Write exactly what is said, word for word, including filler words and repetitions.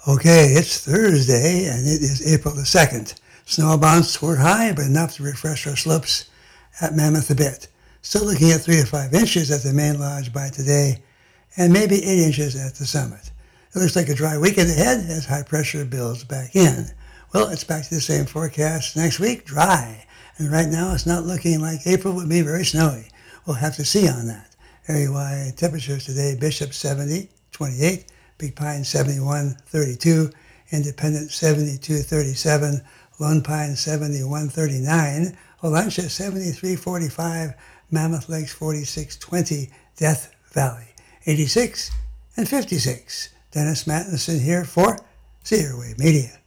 Okay, it's Thursday and it is April the second. Snow amounts were high, but enough to refresh our slopes at Mammoth a bit. Still looking at three to five inches at the main lodge by today and maybe eight inches at the summit. It looks like a dry weekend ahead as high pressure builds back in. Well, it's back to the same forecast next week, dry. And right now it's not looking like April would be very snowy. We'll have to see on that. Area-wide temperatures today, Bishop seventy, twenty-eight. Big Pine seventy-one, thirty-two, Independent seventy-two, thirty-seven, Lone Pine seventy-one, thirty-nine, Olancha seventy-three, forty-five, Mammoth Lakes forty-six, twenty, Death Valley eighty-six and fifty-six. Dennis Mattinson here for Cedar Wave Media.